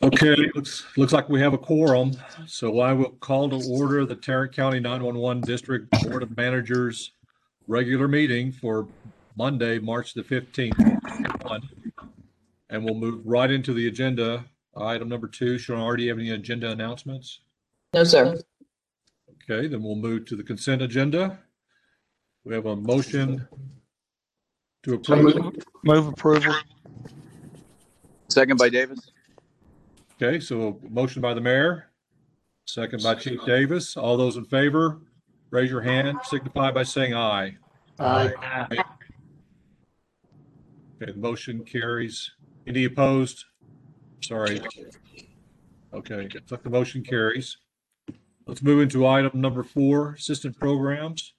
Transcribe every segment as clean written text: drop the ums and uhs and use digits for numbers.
Okay, looks like we have a quorum, so I will call to order the Tarrant County 911 District Board of Managers regular meeting for Monday, March the 15th. And we'll move right into the agenda. Item number 2, Sean, already have any agenda announcements? No, sir. Okay, then we'll move to the consent agenda. We have a motion to approve. Move approval. Second by Davis. Okay, so motion by the mayor, second by Chief Davis. All those in favor, raise your hand, signify by saying aye. Aye. Okay, the motion carries. Any opposed? Sorry. Okay, looks like the motion carries. Let's move into item number 4, assistance programs.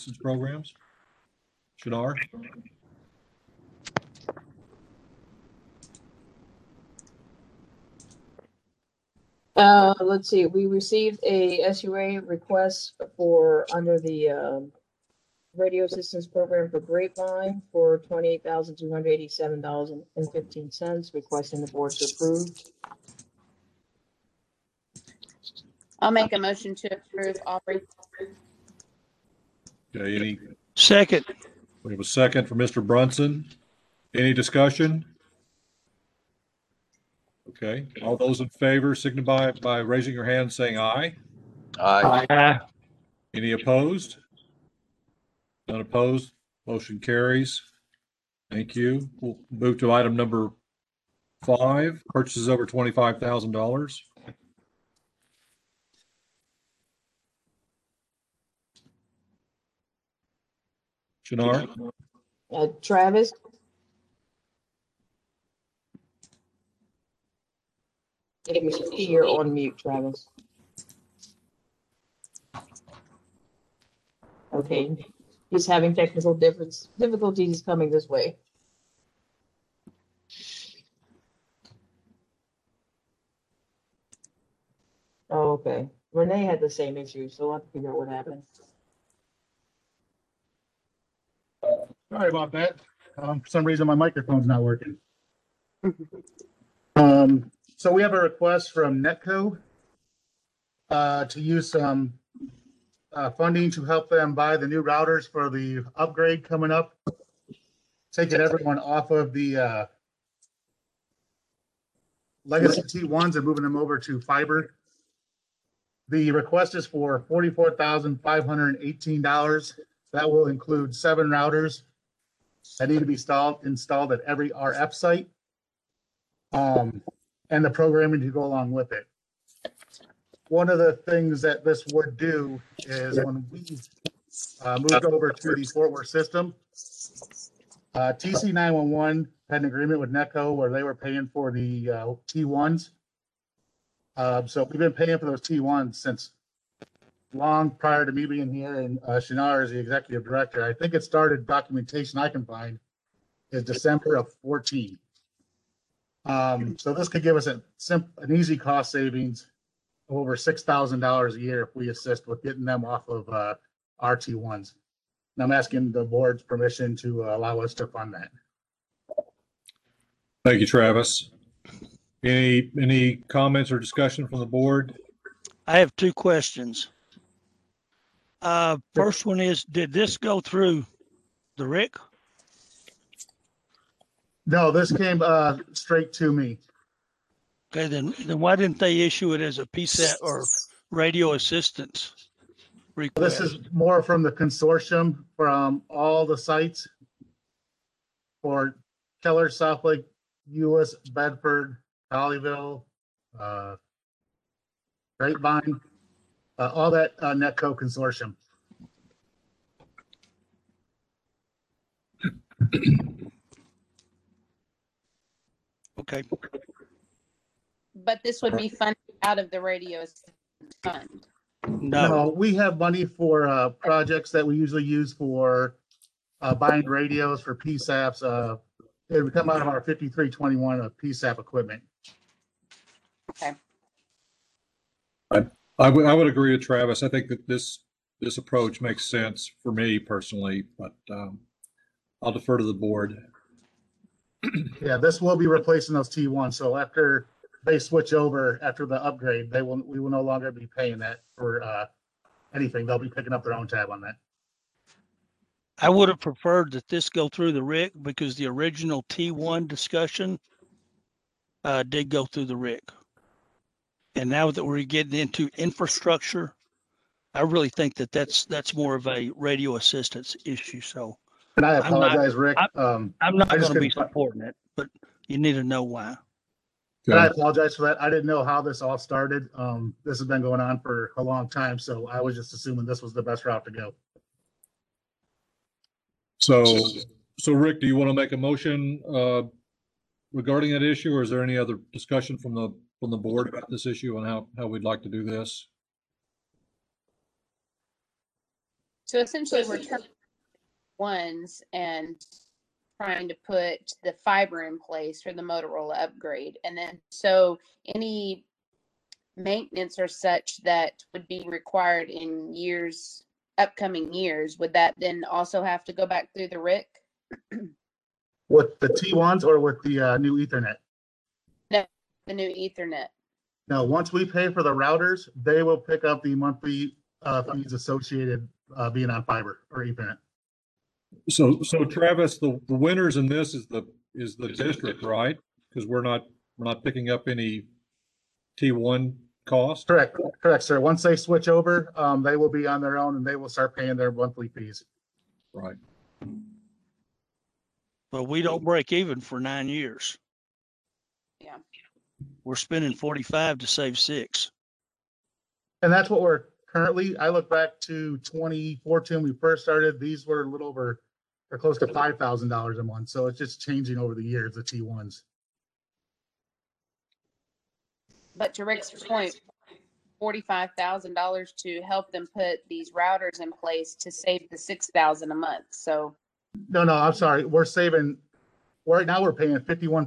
Shinar? Let's see, we received a SUA request for under the radio assistance program for Grapevine for $28,287.15, requesting the board to approve. I'll make a motion to approve, Aubrey. Okay, any? Second. We have a second for Mr. Brunson. Any discussion? Okay, all those in favor signify by raising your hand saying aye. Aye. Aye. Any opposed? None opposed. Motion carries. Thank you. We'll move to item number 5, purchases over $25,000. Shinar? Travis? You're on mute, Travis. Okay, he's having technical difficulties coming this way. Oh, okay. Renee had the same issue, so we'll have to figure out what happened. Sorry about that. For some reason, my microphone's not working. So we have a request from Netco to use some funding to help them buy the new routers for the upgrade coming up, taking everyone off of the legacy T1s and moving them over to fiber. The request is for $44,518. That will include 7 routers that need to be installed at every RF site, and the programming to go along with it. One of the things that this would do is when we moved over to the Fort Worth system, TC 911 had an agreement with Netco where they were paying for the T1s. So we've been paying for those T1s since long prior to me being here, and Shinar is the executive director. I think it started, documentation I can find is December of 14. So this could give us an easy cost savings of over $6,000 a year if we assist with getting them off of RT1s. And I'm asking the board's permission to allow us to fund that. Thank you, Travis. Any comments or discussion from the board? I have 2 questions. First one is, did this go through the RIC? No, this came straight to me. Okay, then why didn't they issue it as a PSAT or radio assistance request? This is more from the consortium from all the sites for Keller, Southlake, Euless, Bedford, Colleyville, Grapevine, all that Netco consortium. Okay. But this would be funded out of the radio fund. No. We have money for projects that we usually use for buying radios for PSAPs. It would come out of our 5321 of PSAP equipment. Okay. I would agree with Travis. I think that this approach makes sense for me personally, but I'll defer to the board. Yeah, this will be replacing those T1s. So after they switch over after the upgrade, we will no longer be paying that for anything. They'll be picking up their own tab on that. I would have preferred that this go through the RIC because the original T1 discussion did go through the RIC. And now that we're getting into infrastructure, I really think that that's more of a radio assistance issue. So And I I'm not- apologize, Rick. I'm not I just going to be couldn't fi- supporting it, but you need to know why. And I Okay. apologize for that. I didn't know how this all started. This has been going on for a long time, so I was just assuming this was the best route to go. So Rick, do you want to make a motion regarding that issue, or is there any other discussion from the board about this issue and how we'd like to do this? So essentially, we're turning ones and trying to put the fiber in place for the Motorola upgrade. And then, so any maintenance or such that would be required in upcoming years, would that then also have to go back through the RIC? With the T1s or with the new Ethernet? The new Ethernet? Now, once we pay for the routers, they will pick up the monthly fees associated being on fiber or Ethernet. So Travis, the winners in this is the district, right? Because we're not picking up any T1 cost. Correct, sir. Once they switch over, they will be on their own and they will start paying their monthly fees. Right. But we don't break even for 9 years. Yeah. We're spending 45 to save 6. And that's what we're currently, I look back to 2014, we first started, these were a little over, or close to $5,000 a month. So it's just changing over the years, the T1s. But to Rick's point, $45,000 to help them put these routers in place to save the $6,000 a month. So No, I'm sorry. We're saving, right now we're paying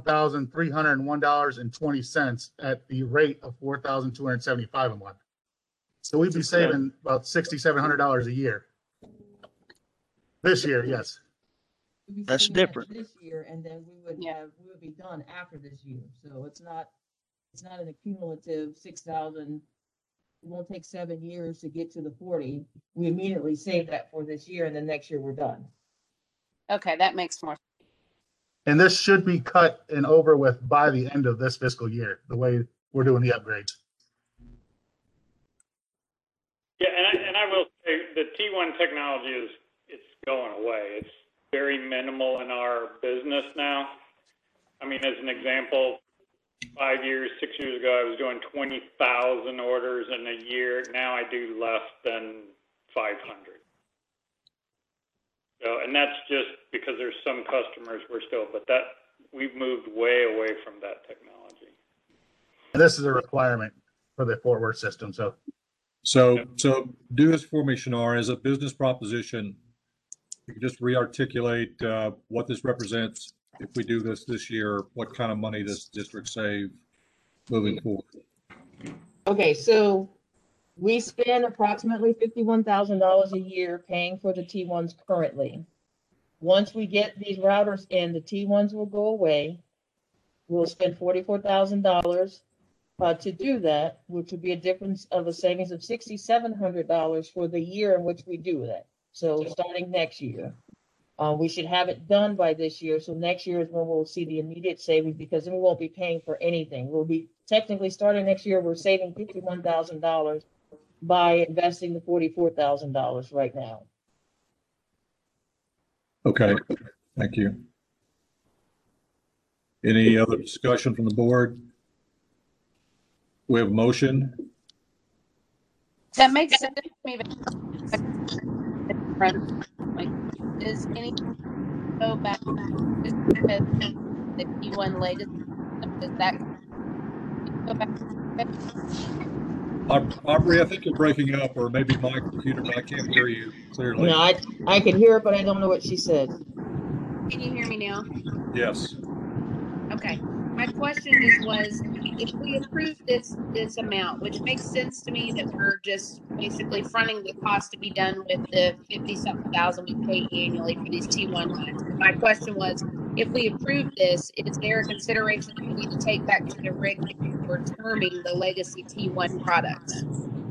$51,301.20 at the rate of $4,275 a month. So we'd be saving about $6,700 a year. This year, yes. We'd be That's saving that different. This year, and then we would be done after this year. So it's not an accumulative 6,000. It won't take 7 years to get to the 40. We immediately save that for this year, and then next year we're done. okay, that makes more. And this should be cut and over with by the end of this fiscal year, the way we're doing the upgrades. Yeah, and I will say the T1 technology it's going away. It's very minimal in our business now. I mean, as an example, 5 years, 6 years ago, I was doing 20,000 orders in a year. Now I do less than 500. So, and that's just because there's some customers but we've moved way away from that technology. And this is a requirement for the Fort Worth system. So So do this for me, Shinar, as a business proposition. You can just re-articulate what this represents if we do this year, what kind of money this district save moving forward. Okay, so we spend approximately $51,000 a year paying for the T1s currently. Once we get these routers in, the T1s will go away. We'll spend $44,000 to do that, which would be a difference of a savings of $6,700 for the year in which we do that. So starting next year, we should have it done by this year. So next year is when we'll see the immediate savings, because then we won't be paying for anything. We'll be technically starting next year. We're saving $51,000 by investing the $44,000 right now. Okay, thank you. Any other discussion from the board? We have a motion. That makes sense to me. But is any go back just because the P1 latest, does that go back? Aubrey, I think you're breaking up, or maybe my computer, but I can't hear you clearly. No, I can hear it, but I don't know what she said. Can you hear me now? Yes. Okay. My question was if we approve this amount, which makes sense to me that we're just basically fronting the cost to be done with the 50-something thousand we pay annually for these T1 lines. My question was, if we approve this, is there a consideration that we need to take back to the RIC for terming the legacy T1 products?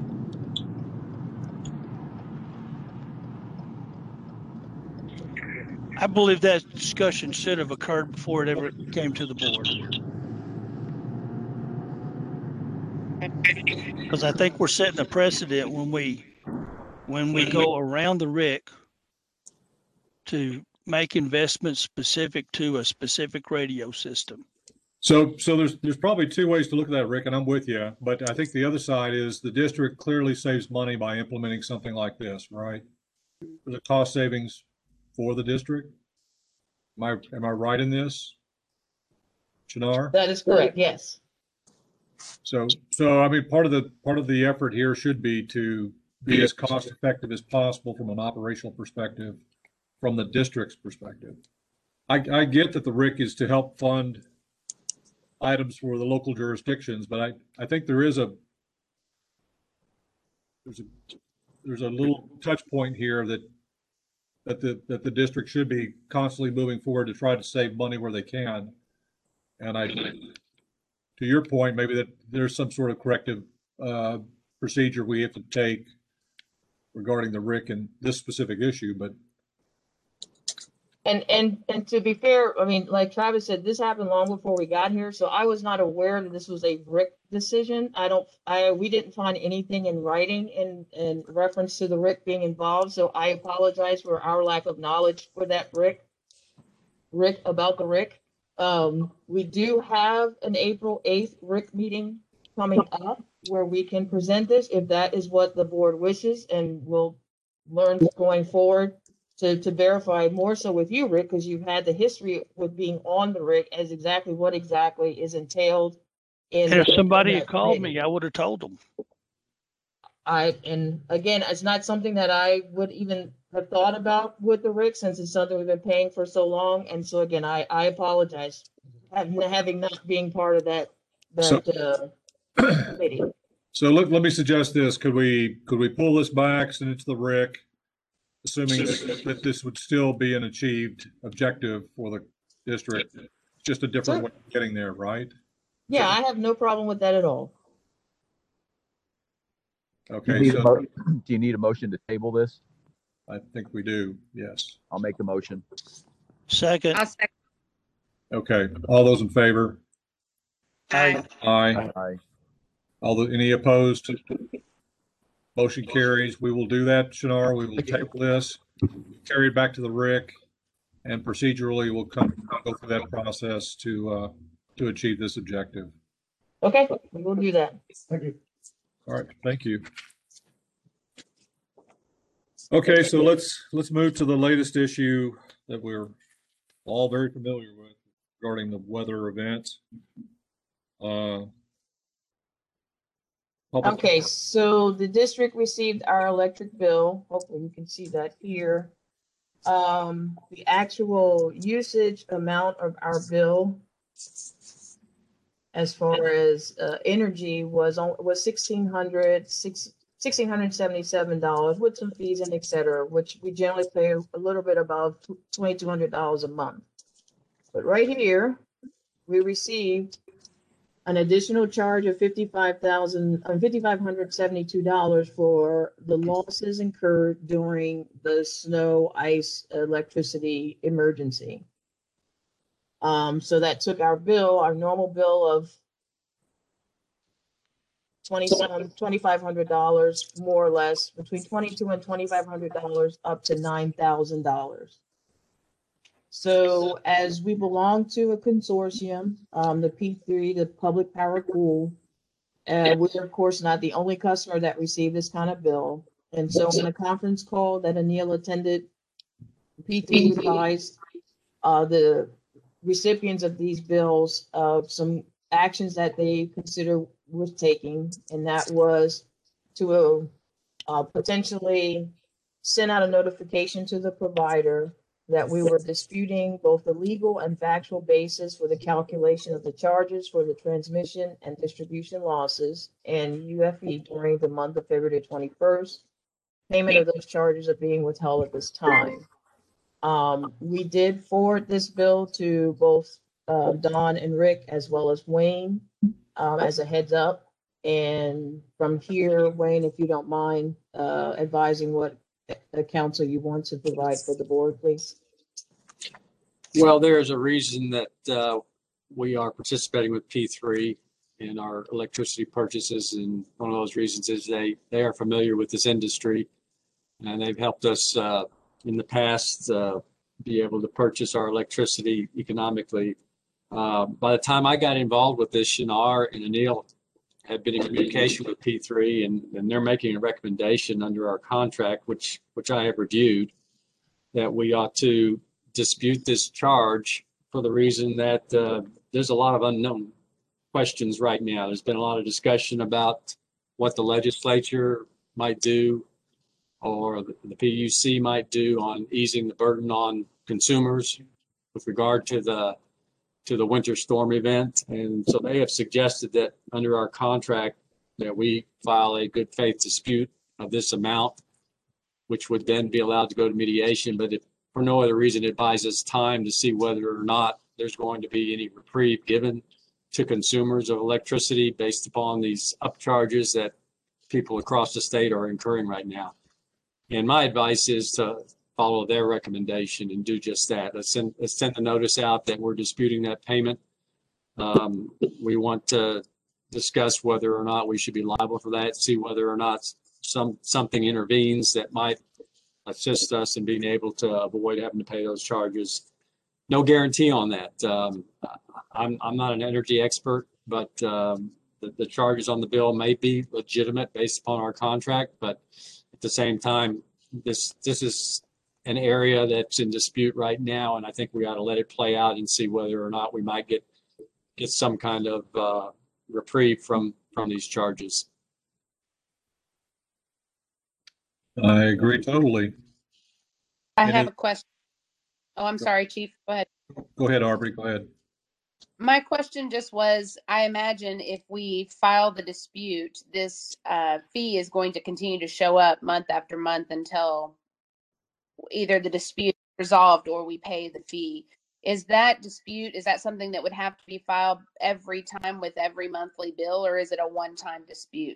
I believe that discussion should have occurred before it ever came to the board. Because I think we're setting a precedent when we go around the RIC to make investments specific to a specific radio system. So there's probably two ways to look at that, Rick, and I'm with you. But I think the other side is the district clearly saves money by implementing something like this, right? The cost savings for the district. Am I right in this, Shinar? That is correct, yes. So I mean, part of the effort here should be to be as cost effective as possible from an operational perspective, from the district's perspective. I get that the RIC is to help fund items for the local jurisdictions, but I think there's a little touch point here that the district should be constantly moving forward to try to save money where they can. And to your point, maybe that there's some sort of corrective procedure we have to take regarding the RIC and this specific issue, but. And to be fair, I mean, like Travis said, this happened long before we got here, so I was not aware that this was a RIC decision. We didn't find anything in writing in reference to the RIC being involved, so I apologize for our lack of knowledge for that RIC about the RIC. We do have an April 8th RIC meeting coming up where we can present this if that is what the board wishes, and we'll learn going forward to verify more so with you, Rick, because you've had the history with being on the RIC as exactly what exactly is entailed in. And if somebody had called me, I would have told them. And again, it's not something that I would even have thought about with the RIC since it's something we've been paying for so long. And so again, I apologize having not being part of that committee. So let me suggest this. Could we pull this back, send it to the RIC, assuming that this would still be an achieved objective for the district, just a different way of getting there, right? Yeah, I have no problem with that at all. Okay. Do you need a motion to table this? I think we do. Yes. I'll make the motion. Second. I'll second. Okay. All those in favor? Aye. Aye. Aye. Any opposed? Motion carries. We will do that, Shinar. We will table this, carry it back to the RIC, and procedurally we'll go through that process to achieve this objective. Okay, we will do that. Thank you. All right, thank you. Okay, so let's move to the latest issue that we're all very familiar with regarding the weather events. Okay, so the district received our electric bill. Hopefully you can see that here. The actual usage amount of our bill as far as energy was $1,677 with some fees and et cetera, which we generally pay a little bit above $2,200 a month. But right here, we received an additional charge of $5,572 for the losses incurred during the snow, ice, electricity emergency. So that took our bill, our normal bill of $2,500, more or less, between $2,200 and $2,500 up to $9,000. So as we belong to a consortium, the P3, the Public Power Pool, we're of course not the only customer that received this kind of bill. And so in a conference call that Anil attended, P3 advised the recipients of these bills of some actions that they consider worth taking, and that was to potentially send out a notification to the provider that we were disputing both the legal and factual basis for the calculation of the charges for the transmission and distribution losses and UFE during the month of February 21st. Payment of those charges are being withheld at this time. We did forward this bill to both Don and Rick as well as Wayne as a heads up. And from here, Wayne, if you don't mind advising what the council you want to provide for the board, please. Well, there is a reason that we are participating with P3 in our electricity purchases. And one of those reasons is they are familiar with this industry, and they've helped us in the past be able to purchase our electricity economically. By the time I got involved with this, Shinar and Anil had been in communication with P3, and they're making a recommendation under our contract, which I have reviewed, that we ought to dispute this charge for the reason that there's a lot of unknown questions right now. There's been a lot of discussion about what the legislature might do or the PUC might do on easing the burden on consumers with regard to the winter storm event. And so they have suggested that under our contract that we file a good faith dispute of this amount, which would then be allowed to go to mediation. But if for no other reason, it buys us time to see whether or not there's going to be any reprieve given to consumers of electricity based upon these upcharges that people across the state are incurring right now. And my advice is to follow their recommendation and do just that. Let's send the notice out that we're disputing that payment. We want to discuss whether or not we should be liable for that, see whether or not something intervenes that might assist us in being able to avoid having to pay those charges. No guarantee on that. I'm not an energy expert, but the charges on the bill may be legitimate based upon our contract. But at the same time, this is an area that's in dispute right now, and I think we ought to let it play out and see whether or not we might get some kind of reprieve from these charges. I agree totally. I have a question. Oh, I'm sorry, Chief. Go ahead. Go ahead, Aubrey. Go ahead. My question just was, I imagine if we file the dispute, this fee is going to continue to show up month after month until either the dispute is resolved or we pay the fee. Is that something that would have to be filed every time with every monthly bill, or is it a one-time dispute?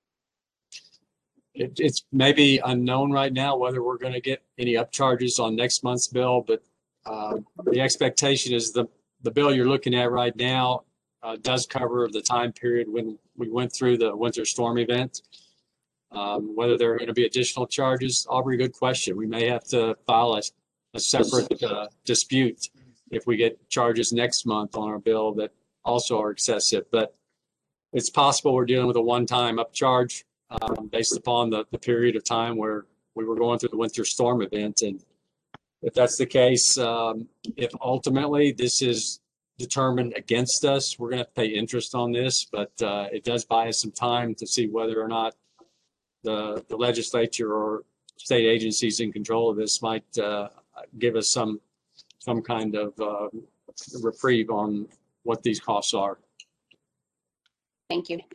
It's maybe unknown right now whether we're going to get any upcharges on next month's bill, but the expectation is the bill you're looking at right now does cover the time period when we went through the winter storm event. Whether there are going to be additional charges, Aubrey, good question. We may have to file a separate dispute if we get charges next month on our bill that also are excessive. But it's possible we're dealing with a one-time upcharge based upon the period of time where we were going through the winter storm event. And if that's the case, if ultimately this is determined against us, we're going to have to pay interest on this, but it does buy us some time to see whether or not the legislature or state agencies in control of this might give us some kind of reprieve on what these costs are. Thank you.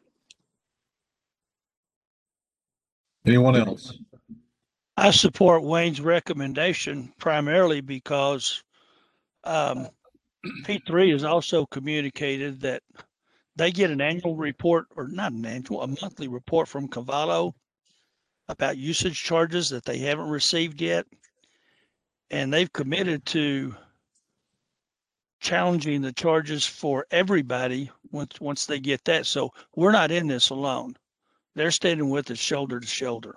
Anyone else? I support Wayne's recommendation primarily because P3 has also communicated that they get an annual report, or not an annual, a monthly report from Cavallo about usage charges that they haven't received yet. And they've committed to challenging the charges for everybody once they get that. So we're not in this alone. They're standing with us shoulder to shoulder.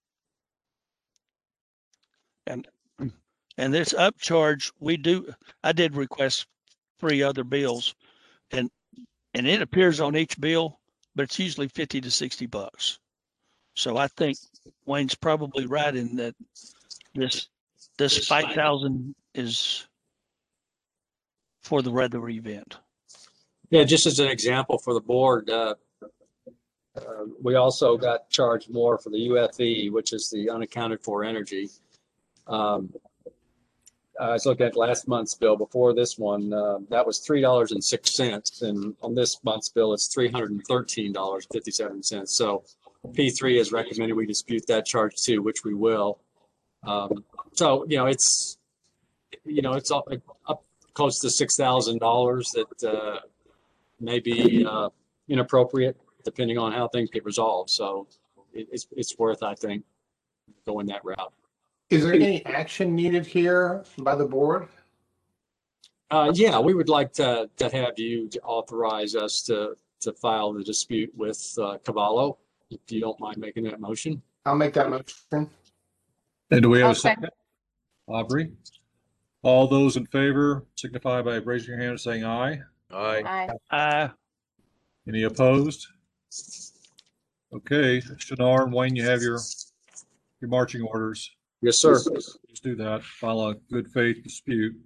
And this upcharge, I did request 3 other bills, and it appears on each bill, but it's usually $50 to $60. So I think Wayne's probably right in that this 5,000 is for the weather event. Yeah, just as an example for the board, we also got charged more for the UFE, which is the unaccounted for energy. I was looking at last month's bill before this one. That was $3.06, and on this month's bill, it's $313.57. So P3 has recommended we dispute that charge too, which we will. So it's it's up close to $6,000 that may be inappropriate depending on how things get resolved. So it's worth, I think, going that route. Is there any action needed here by the board? Yeah, we would like to have you to authorize us to file the dispute with Cavallo, if you don't mind making that motion. I'll make that motion. And do we have a Okay. second? Aubrey? All those in favor signify by raising your hand and saying aye. Aye. Any opposed? Okay, Shannara and Wayne, you have your marching orders. Yes, sir. Let's do that. File a good faith dispute.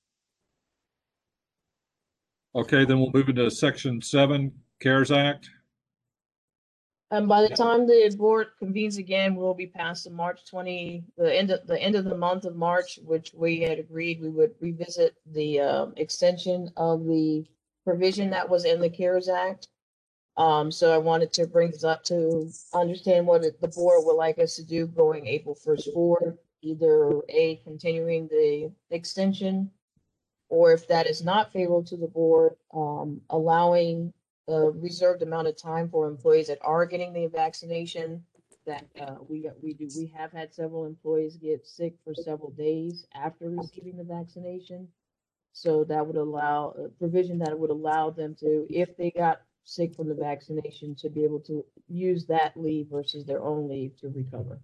Okay, then we'll move into Section 7, CARES Act. And by the time the board convenes again, we'll be past the the end of the month of March, which we had agreed we would revisit the extension of the provision that was in the CARES Act. So I wanted to bring this up to understand what the board would like us to do going April 1st forward, either A, continuing the extension, or if that is not favorable to the board, allowing a reserved amount of time for employees that are getting the vaccination. That we have had several employees get sick for several days after receiving the vaccination. So that would allow a provision that would allow them to, if they got sick from the vaccination, to be able to use that leave versus their own leave to recover.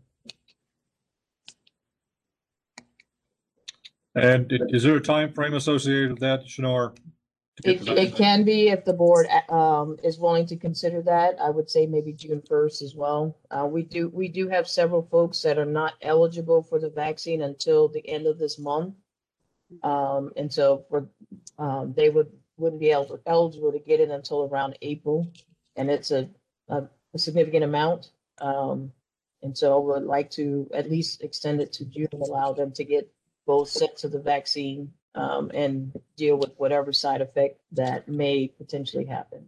And is there a time frame associated with that, Shannara? It can be, if the board is willing to consider that. I would say maybe June 1st as well. We do have several folks that are not eligible for the vaccine until the end of this month. And so they wouldn't be eligible to get it until around April, and it's a significant amount. And so I would like to at least extend it to June, allow them to get both sets of the vaccine and deal with whatever side effect that may potentially happen.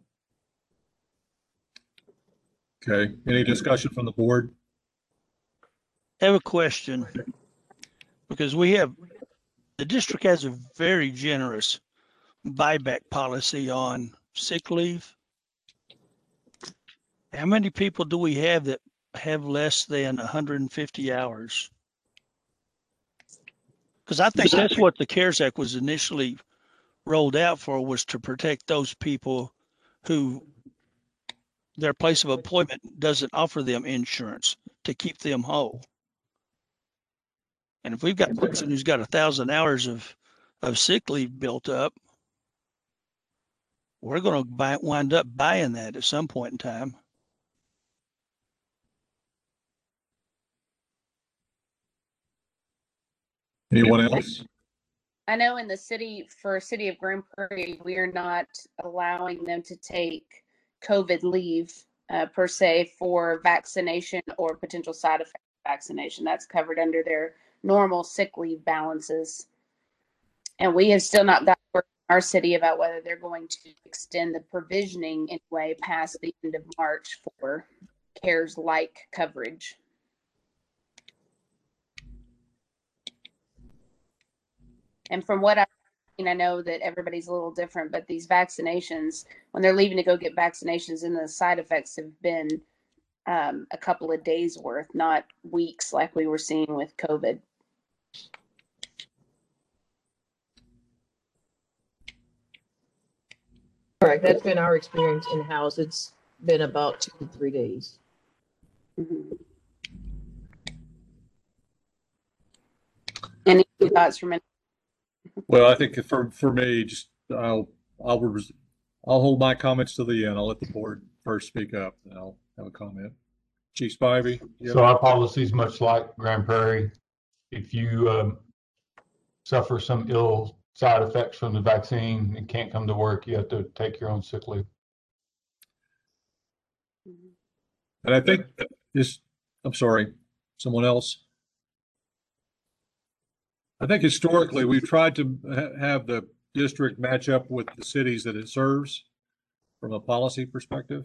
Okay, any discussion from the board? I have a question, because the district has a very generous buyback policy on sick leave. How many people do we have that have less than 150 hours? Because I think that's what the CARES Act was initially rolled out for, was to protect those people who their place of employment doesn't offer them insurance to keep them whole. And if we've got a person who's got 1,000 hours of sick leave built up, we're going to wind up buying that at some point in time. Anyone else? I know in the city of Grand Prairie, we are not allowing them to take COVID leave per se for vaccination or potential side effect of vaccination. That's covered under their normal sick leave balances. And we have still not got word in our city about whether they're going to extend the provisioning anyway past the end of March for CARES-like coverage. And from what I've seen, I know that everybody's a little different, but these vaccinations, when they're leaving to go get vaccinations, and the side effects have been a couple of days worth, not weeks like we were seeing with COVID. Correct. That's been our experience in-house. It's been about 2 to 3 days. Mm-hmm. Any thoughts from anyone? Well, I think for me, just I'll hold my comments to the end. I'll let the board first speak up, and I'll have a comment. Chief Spivey? So our policy is much like Grand Prairie. If you suffer some ill side effects from the vaccine and can't come to work, you have to take your own sick leave. And I think I'm sorry, someone else? I think historically we've tried to have the district match up with the cities that it serves from a policy perspective.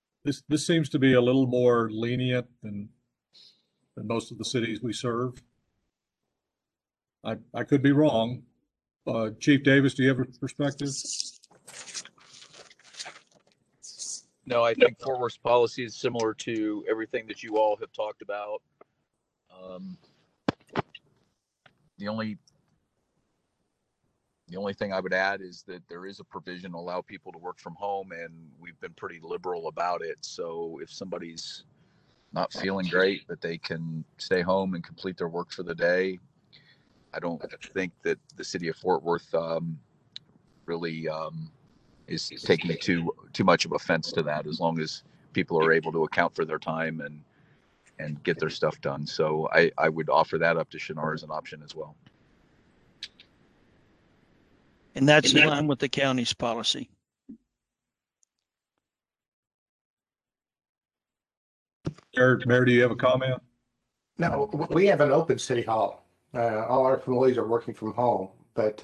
This seems to be a little more lenient than most of the cities we serve. I could be wrong. Chief Davis, do you have a perspective? No, I think Fort Worth's policy is similar to everything that you all have talked about. The only thing I would add is that there is a provision to allow people to work from home, and we've been pretty liberal about it. So if somebody's not feeling great, that they can stay home and complete their work for the day. I don't think that the city of Fort Worth really is taking too much of offense to that, as long as people are able to account for their time and get their stuff done. So I would offer that up to Shinar as an option as well. And that's in line with the county's policy. Mayor, do you have a comment? No, we have an open city hall. All our employees are working from home, but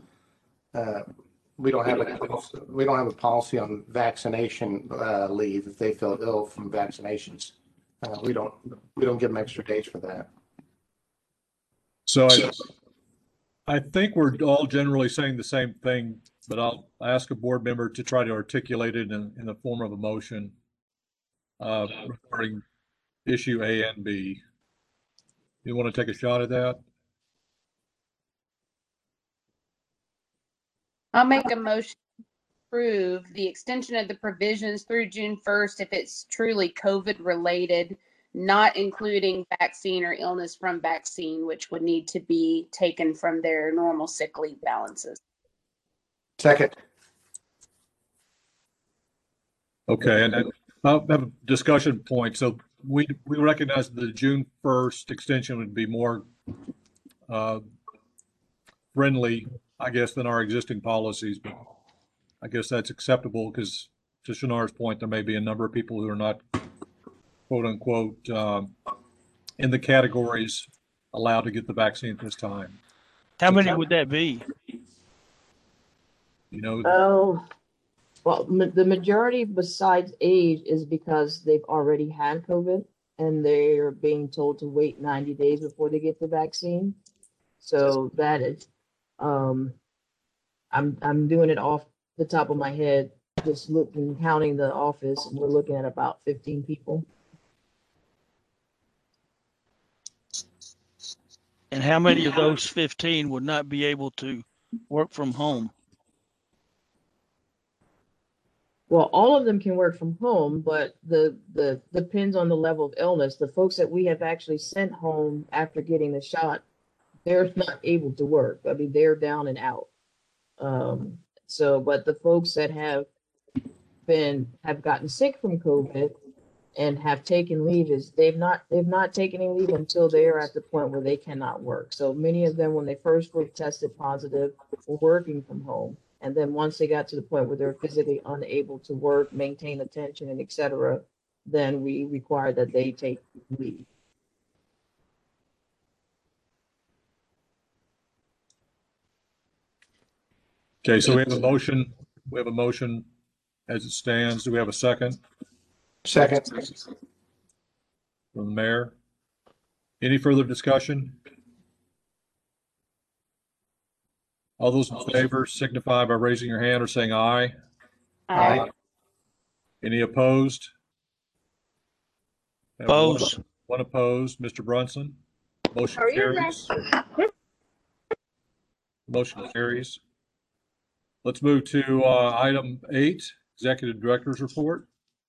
we don't have a policy on vaccination leave if they feel ill from vaccinations. We don't give them extra days for that. So I think we're all generally saying the same thing, but I'll ask a board member to try to articulate it in the form of a motion regarding issue A and B. You want to take a shot at that? I'll make a motion to approve the extension of the provisions through June 1st if it's truly COVID related, not including vaccine or illness from vaccine, which would need to be taken from their normal sick leave balances. Second. Okay, and I'll have a discussion point. So we recognize the June 1st extension would be more friendly, I guess, than our existing policies, but I guess that's acceptable because, to Shinar's point, there may be a number of people who are not, quote unquote, in the categories allowed to get the vaccine at this time. How many would that be? You know, Oh, well, the majority besides age is because they've already had COVID and they are being told to wait 90 days before they get the vaccine. So that is, I'm doing it off the top of my head, just looking, counting the office, and we're looking at about 15 people. And how many of those 15 would not be able to work from home? Well, all of them can work from home, but the depends on the level of illness. The folks that we have actually sent home after getting the shot, they're not able to work. I mean, they're down and out. So, but the folks that have gotten sick from COVID and have taken leave they've not taken any leave until they are at the point where they cannot work. So many of them, when they first were tested positive, were working from home. And then once they got to the point where they're physically unable to work, maintain attention, and et cetera, then we require that they take leave. okay, so we have a motion. We have a motion as it stands. Do we have a second? Second. From the mayor. Any further discussion? All those in favor signify by raising your hand or saying aye. Aye. Any opposed? Have Opposed. One opposed. Mr. Brunson? Motion Are you carries. Motion carries. Let's move to item 8, Executive Director's Report.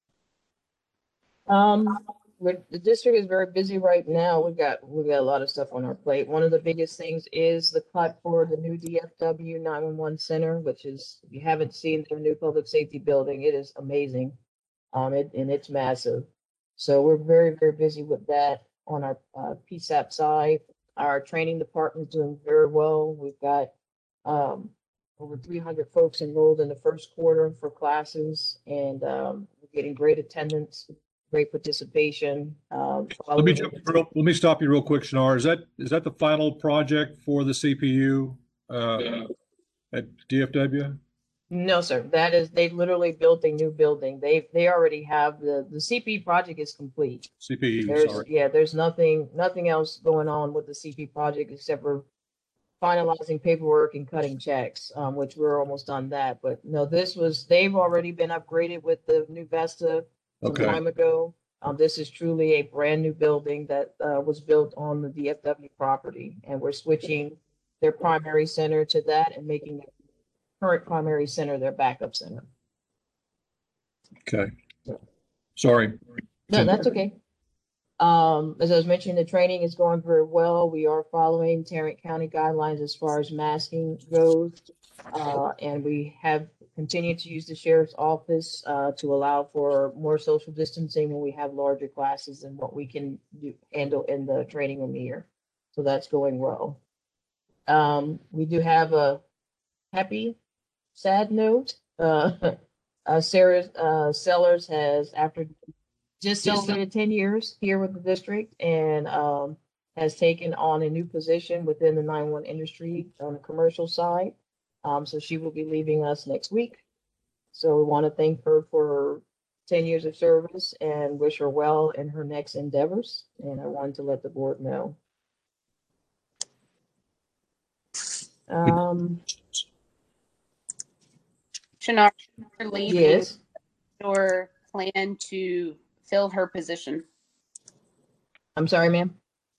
The district is very busy right now. We've got a lot of stuff on our plate. One of the biggest things is the cut for the new DFW 911 center, which is, if you haven't seen their new public safety building, it is amazing. And it's massive. So we're very, very busy with that on our PSAP side. Our training department is doing very well. We've got over 300 folks enrolled in the first quarter for classes, and we're getting great attendance, great participation. Let me stop you real quick, Shinar. Is that the final project for the CPU at DFW? No, sir. That is, they literally built a new building. They already have the CP project is complete. CPE, sorry. There's nothing else going on with the CP project except for finalizing paperwork and cutting checks, which we're almost done that. But no, they've already been upgraded with the new Vesta some Okay. time ago. This is truly a brand new building that was built on the DFW property, and we're switching their primary center to that and making the current primary center their backup center. Okay. Sorry. No, that's okay. As I was mentioning, the training is going very well. We are following Tarrant County guidelines as far as masking goes. And we have continued to use the sheriff's office to allow for more social distancing when we have larger classes than what we can handle in the training room here. So that's going well. We do have a happy, sad note. Sarah Sellers has, after just celebrated 10 years here with the district, and has taken on a new position within the 911 industry on the commercial side. So she will be leaving us next week. So we want to thank her for her 10 years of service and wish her well in her next endeavors. And I wanted to let the board know. Shannara, you're leaving Yes. your plan to fill her position. I'm sorry, ma'am.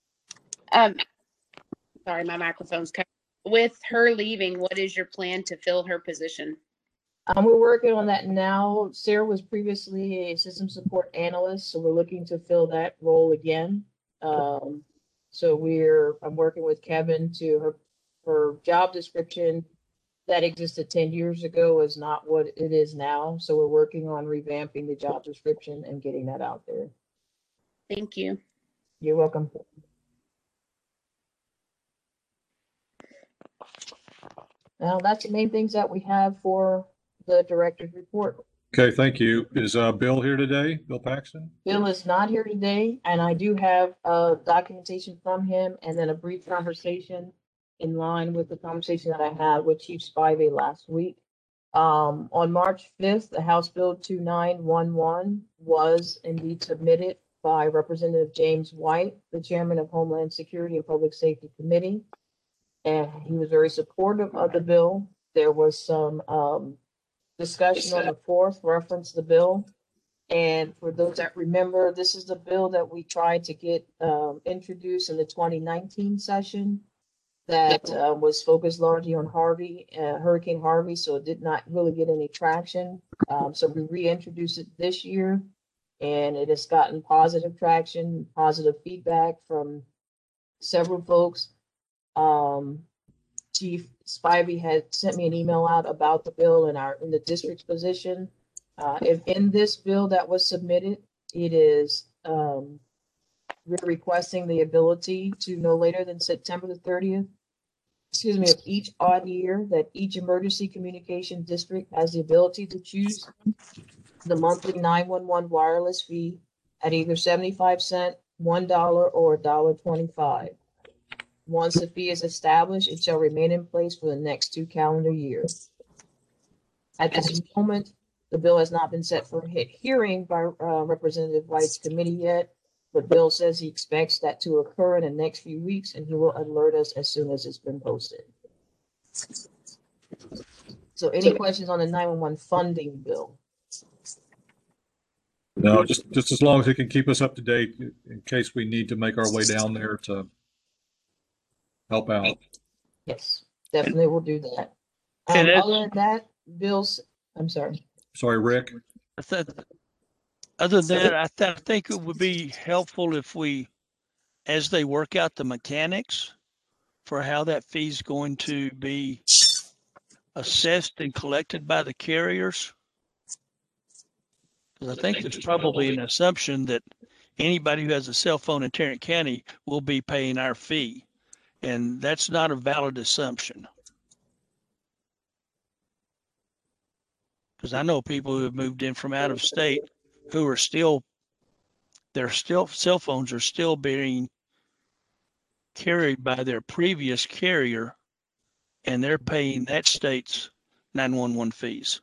Sorry, my microphone's cut. With her leaving, what is your plan to fill her position? We're working on that now. Sarah was previously a system support analyst, so we're looking to fill that role again. So I'm working with Kevin to her job description that existed 10 years ago is not what it is now. So we're working on revamping the job description and getting that out there. Thank you. You're welcome. Now, that's the main things that we have for the director's report. Okay, thank you. Is Bill here today? Bill Paxton? Bill is not here today, and I do have documentation from him and then a brief conversation in line with the conversation that I had with Chief Spivey last week. On March 5th, the House Bill 2911 was indeed submitted by Representative James White, the chairman of Homeland Security and Public Safety Committee. And he was very supportive of the bill. There was some discussion on the 4th, reference the bill. And for those that remember, this is the bill that we tried to get introduced in the 2019 session that was focused largely on Hurricane Harvey, so it did not really get any traction. So we reintroduced it this year, and it has gotten positive traction, positive feedback from several folks. Chief Spivey had sent me an email out about the bill in the district's position. If in this bill that was submitted, it is we're requesting the ability to no later than September the 30th, of each odd year, that each emergency communication district has the ability to choose the monthly 911 wireless fee at either 75 cents, $1, or $1.25. Once the fee is established, it shall remain in place for the next 2 calendar years. At this moment, the bill has not been set for hearing by Representative White's committee yet, but Bill says he expects that to occur in the next few weeks, and he will alert us as soon as it's been posted. So any questions on the 911 funding bill? No, just as long as it can keep us up to date in case we need to make our way down there to help out. Yes, definitely will do that. And Other than that, I'm sorry. Sorry, Rick. Other than that, I think it would be helpful if we, as they work out the mechanics for how that fee is going to be assessed and collected by the carriers. Because I think there's probably an assumption that anybody who has a cell phone in Tarrant County will be paying our fee. And that's not a valid assumption. Because I know people who have moved in from out of state who are their cell phones are still being carried by their previous carrier, and they're paying that state's 911 fees.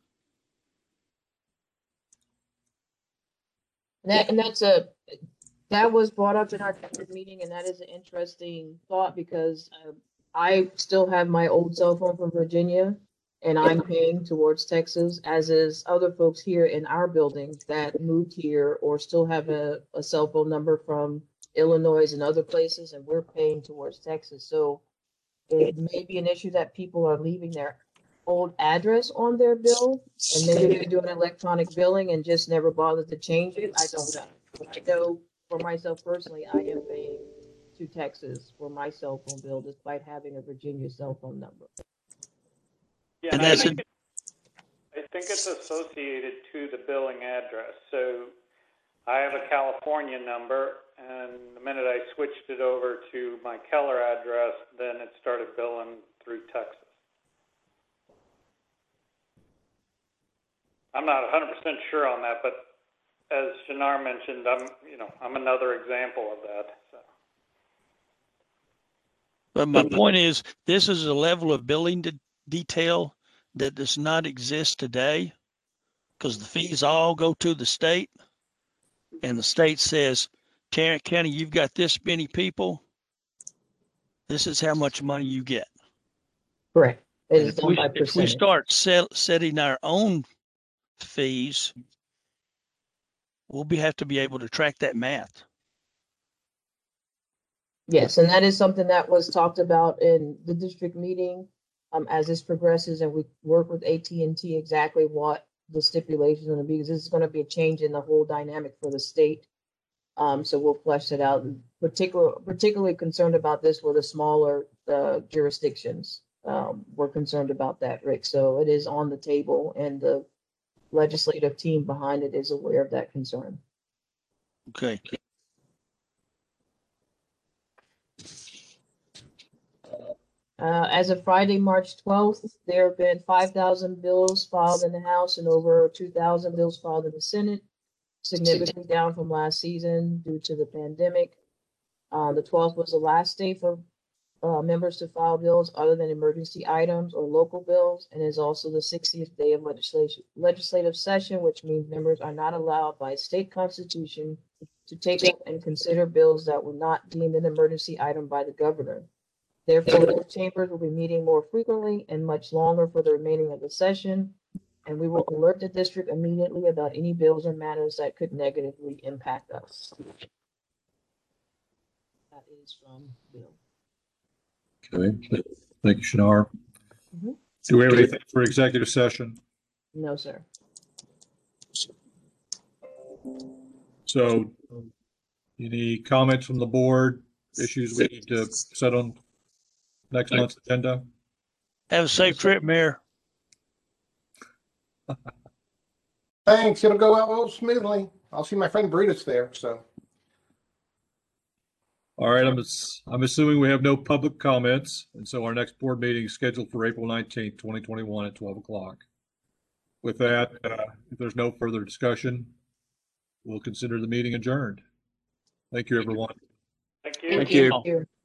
That was brought up in our meeting, and that is an interesting thought because I still have my old cell phone from Virginia, and I'm paying towards Texas, as is other folks here in our building that moved here or still have a cell phone number from Illinois and other places, and we're paying towards Texas. So it may be an issue that people are leaving their old address on their bill, and maybe they're doing electronic billing and just never bothered to change it. I don't know. But I know for myself personally, I am paying to Texas for my cell phone bill despite having a Virginia cell phone number. Yeah, And and that's I think it's associated to the billing address. So I have a California number, and the minute I switched it over to my Keller address, then it started billing through Texas. I'm not 100% sure on that, but as Shinar mentioned, I'm another example of that. So. But my point is, this is a level of billing detail that does not exist today, because the fees all go to the state, and the state says, Tarrant County, you've got this many people. This is how much money you get. Correct. It And is done by if we percentage. start setting our own fees, we'll have to be able to track that math. Yes, and that is something that was talked about in the district meeting, as this progresses, and we work with AT&T exactly what the stipulations are going to be, because this is going to be a change in the whole dynamic for the state. So we'll flesh it out. And particularly concerned about this were the smaller jurisdictions. We're concerned about that, Rick. So it is on the table, and the legislative team behind it is aware of that concern. Okay. As of Friday, March 12th, there have been 5,000 bills filed in the House and over 2,000 bills filed in the Senate, significantly down from last season due to the pandemic. The 12th was the last day for members to file bills other than emergency items or local bills, and is also the 60th day of legislative session, which means members are not allowed by state constitution to take up and consider bills that were not deemed an emergency item by the governor. Therefore, the chambers will be meeting more frequently and much longer for the remaining of the session, and we will alert the district immediately about any bills or matters that could negatively impact us. That is from Bill. Okay, thank you, Shinar. Mhm. Do we have anything for executive session? No, sir. So any comments from the board, issues we need to set on next month's agenda? Have a safe trip, Mayor. Thanks, it'll go out real smoothly. I'll see my friend Brutus there, so. All right, I'm assuming we have no public comments, and so our next board meeting is scheduled for April 19th, 2021 at 12 o'clock. With that, if there's no further discussion, we'll consider the meeting adjourned. Thank you, everyone. Thank you. Thank you. Here.